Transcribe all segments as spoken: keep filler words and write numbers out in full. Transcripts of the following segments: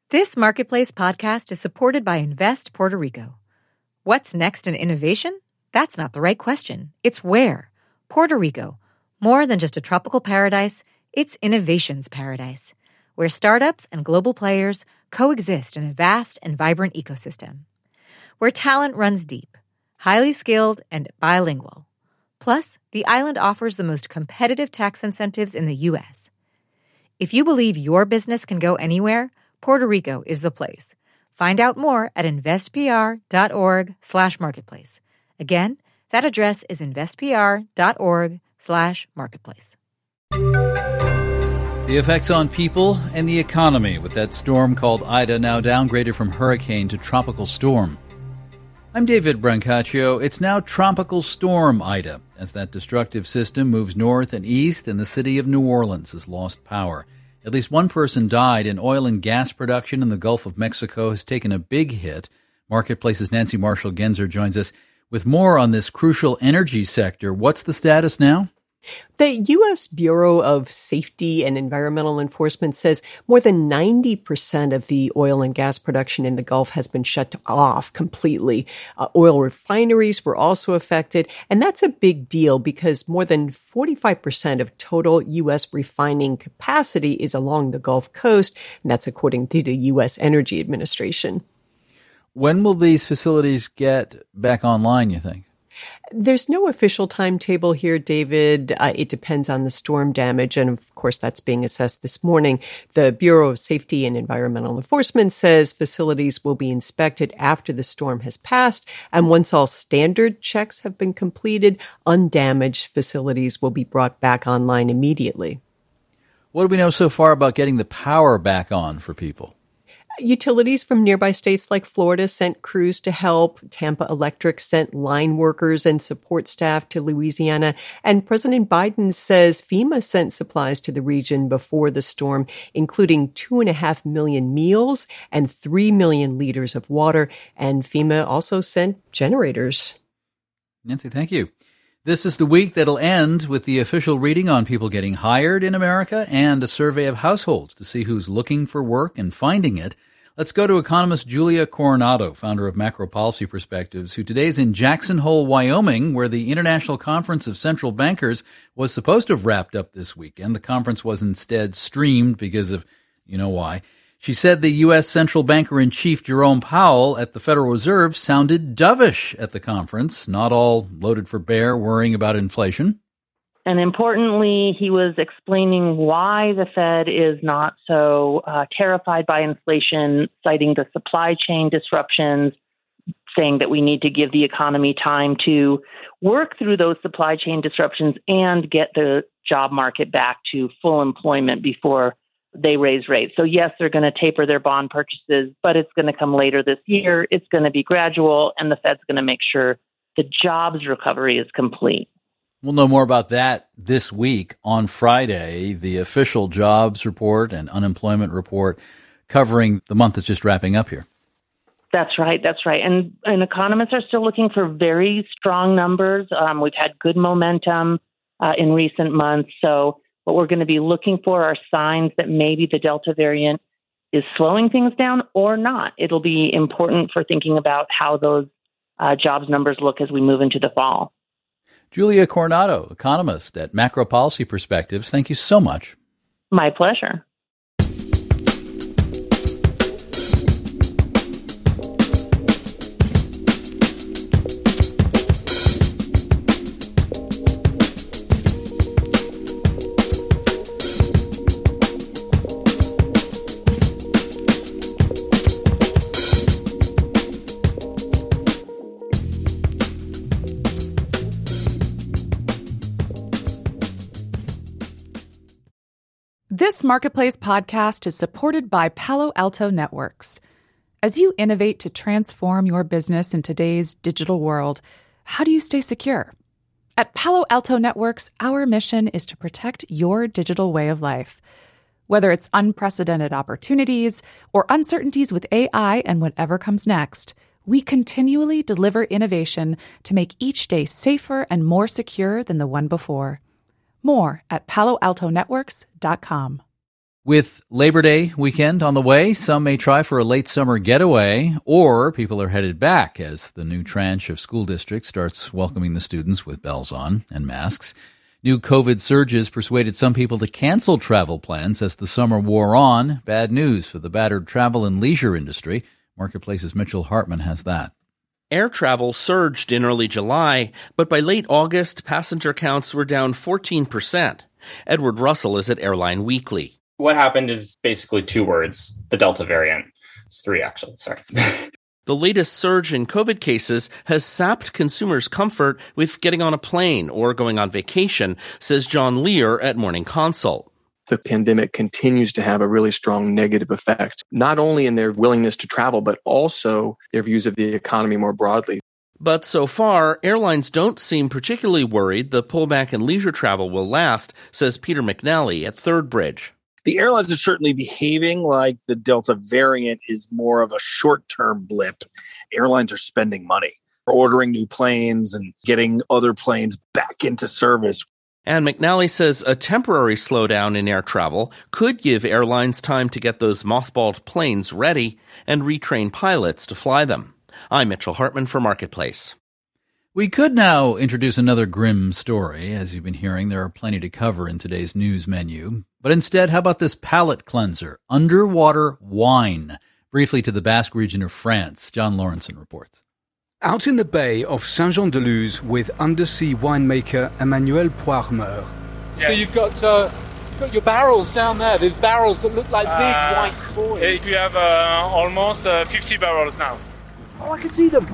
This Marketplace podcast is supported by Invest Puerto Rico. What's next in innovation? That's not the right question. It's where. Puerto Rico. More than just a tropical paradise, it's innovation's paradise, where startups and global players coexist in a vast and vibrant ecosystem. Where talent runs deep, highly skilled, and bilingual. Plus, the island offers the most competitive tax incentives in the U S. If you believe your business can go anywhere, Puerto Rico is the place. Find out more at investpr.org slash marketplace. Again, that address is investpr.org slash marketplace. The effects on people and the economy with that storm called Ida now downgraded from hurricane to tropical storm. I'm David Brancaccio. It's now Tropical Storm Ida, as that destructive system moves north and east and the city of New Orleans has lost power. At least one person died, and oil and gas production in the Gulf of Mexico has taken a big hit. Marketplace's Nancy Marshall-Genzer joins us with more on this crucial energy sector. What's the status now? The U S Bureau of Safety and Environmental Enforcement says more than ninety percent of the oil and gas production in the Gulf has been shut off completely. Uh, oil refineries were also affected, and that's a big deal because more than forty-five percent of total U S refining capacity is along the Gulf Coast, and that's according to the U S Energy Administration. When will these facilities get back online, you think? There's no official timetable here, David. Uh, it depends on the storm damage, and of course that's being assessed this morning. The Bureau of Safety and Environmental Enforcement says facilities will be inspected after the storm has passed, and once all standard checks have been completed, undamaged facilities will be brought back online immediately. What do we know so far about getting the power back on for people? Utilities from nearby states like Florida sent crews to help. Tampa Electric sent line workers and support staff to Louisiana. And President Biden says FEMA sent supplies to the region before the storm, including two and a half million meals and three million liters of water. And FEMA also sent generators. Nancy, thank you. This is the week that'll end with the official reading on people getting hired in America and a survey of households to see who's looking for work and finding it. Let's go to economist Julia Coronado, founder of Macro Policy Perspectives, who today is in Jackson Hole, Wyoming, where the International Conference of Central Bankers was supposed to have wrapped up this weekend. The conference was instead streamed because of, you know why. She said the U S central banker-in-chief Jerome Powell at the Federal Reserve sounded dovish at the conference, not all loaded for bear, worrying about inflation. And importantly, he was explaining why the Fed is not so uh, terrified by inflation, citing the supply chain disruptions, saying that we need to give the economy time to work through those supply chain disruptions and get the job market back to full employment before they raise rates. So yes, they're going to taper their bond purchases, but it's going to come later this year. It's going to be gradual, and the Fed's going to make sure the jobs recovery is complete. We'll know more about that this week. On Friday, the official jobs report and unemployment report covering the month that's just wrapping up here. That's right. That's right. And, and economists are still looking for very strong numbers. Um, we've had good momentum uh, in recent months. So what we're going to be looking for are signs that maybe the Delta variant is slowing things down or not. It'll be important for thinking about how those uh, jobs numbers look as we move into the fall. Julia Coronado, economist at Macro Policy Perspectives, thank you so much. My pleasure. This Marketplace podcast is supported by Palo Alto Networks. As you innovate to transform your business in today's digital world, how do you stay secure? At Palo Alto Networks, our mission is to protect your digital way of life. Whether it's unprecedented opportunities or uncertainties with A I and whatever comes next, we continually deliver innovation to make each day safer and more secure than the one before. More at palo alto networks dot com. With Labor Day weekend on the way, some may try for a late summer getaway, or people are headed back as the new tranche of school districts starts welcoming the students with bells on and masks. New COVID surges persuaded some people to cancel travel plans as the summer wore on. Bad news for the battered travel and leisure industry. Marketplace's Mitchell Hartman has that. Air travel surged in early July, but by late August, passenger counts were down fourteen percent. Edward Russell is at Airline Weekly. What happened is basically two words, the Delta variant. It's three, actually. Sorry. The latest surge in COVID cases has sapped consumers' comfort with getting on a plane or going on vacation, says John Lear at Morning Consult. The pandemic continues to have a really strong negative effect, not only in their willingness to travel, but also their views of the economy more broadly. But so far, airlines don't seem particularly worried the pullback in leisure travel will last, says Peter McNally at Third Bridge. The airlines are certainly behaving like the Delta variant is more of a short-term blip. Airlines are spending money, ordering new planes and getting other planes back into service. And McNally says a temporary slowdown in air travel could give airlines time to get those mothballed planes ready and retrain pilots to fly them. I'm Mitchell Hartman for Marketplace. We could now introduce another grim story. As you've been hearing, there are plenty to cover in today's news menu. But instead, how about this palate cleanser, underwater wine? Briefly to the Basque region of France, John Lawrenson reports. Out in the bay of Saint-Jean-de-Luz with undersea winemaker Emmanuel Poirmeur. Yeah. So you've got, uh, you've got your barrels down there, the barrels that look like big uh, white foil. Yeah, we have uh, almost uh, fifty barrels now. Oh, I can see them.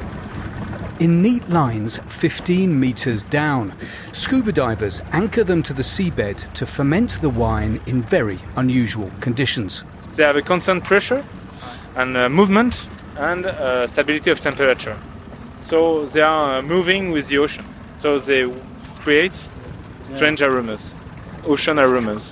In neat lines fifteen metres down, scuba divers anchor them to the seabed to ferment the wine in very unusual conditions. They have a constant pressure and uh, movement and uh, stability of temperature. So they are uh, moving with the ocean. So they create strange yeah. aromas, ocean aromas.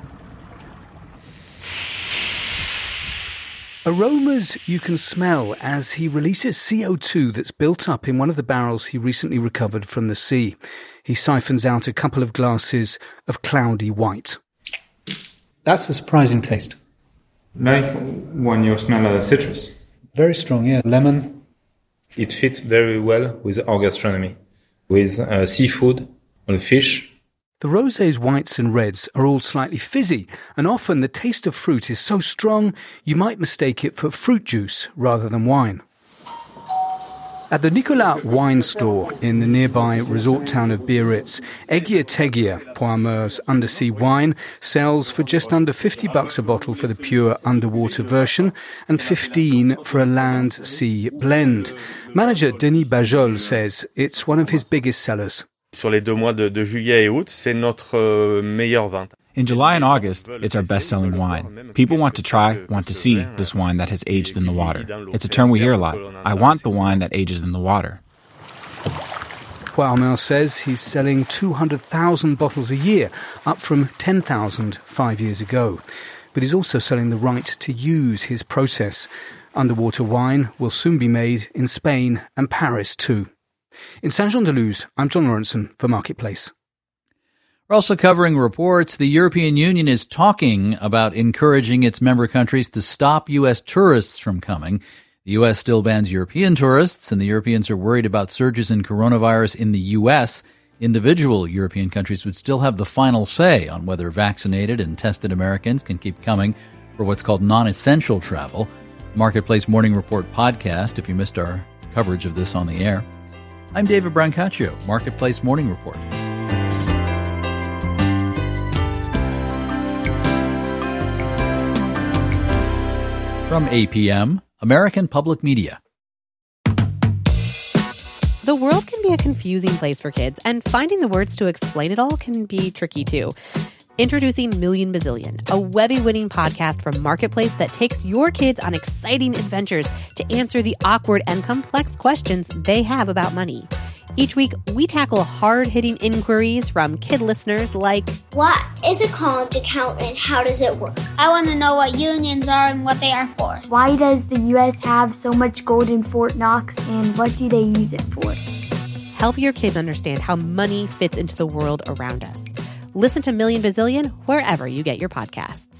Aromas you can smell as he releases C O two that's built up in one of the barrels he recently recovered from the sea. He siphons out a couple of glasses of cloudy white. That's a surprising taste. Like when you smell a citrus. Very strong, yeah. Lemon. It fits very well with our gastronomy, with uh, seafood and fish. The rosés, whites and reds are all slightly fizzy, and often the taste of fruit is so strong you might mistake it for fruit juice rather than wine. At the Nicolas wine store in the nearby resort town of Biarritz, Egia Tegia, Poirmeur's undersea wine, sells for just under fifty bucks a bottle for the pure underwater version and fifteen for a land-sea blend. Manager Denis Bajol says it's one of his biggest sellers. Sur les deux mois de, de juillet et août, c'est notre euh, meilleure vente. In July and August, it's our best-selling wine. People want to try, want to see this wine that has aged in the water. It's a term we hear a lot. I want the wine that ages in the water. Poirmeur says he's selling two hundred thousand bottles a year, up from ten thousand five years ago. But he's also selling the right to use his process. Underwater wine will soon be made in Spain and Paris too. In Saint-Jean-de-Luz, I'm John Lawrenson for Marketplace. We're also covering reports the European Union is talking about encouraging its member countries to stop U S tourists from coming. The U S still bans European tourists, and the Europeans are worried about surges in coronavirus in the U S. Individual European countries would still have the final say on whether vaccinated and tested Americans can keep coming for what's called non-essential travel. Marketplace Morning Report podcast, if you missed our coverage of this on the air. I'm David Brancaccio, Marketplace Morning Report. From A P M, American Public Media. The world can be a confusing place for kids, and finding the words to explain it all can be tricky too. Introducing Million Bazillion, a Webby-winning podcast from Marketplace that takes your kids on exciting adventures to answer the awkward and complex questions they have about money. Each week, we tackle hard-hitting inquiries from kid listeners like, what is a college account and how does it work? I want to know what unions are and what they are for. Why does the U S have so much gold in Fort Knox and what do they use it for? Help your kids understand how money fits into the world around us. Listen to Million Bazillion wherever you get your podcasts.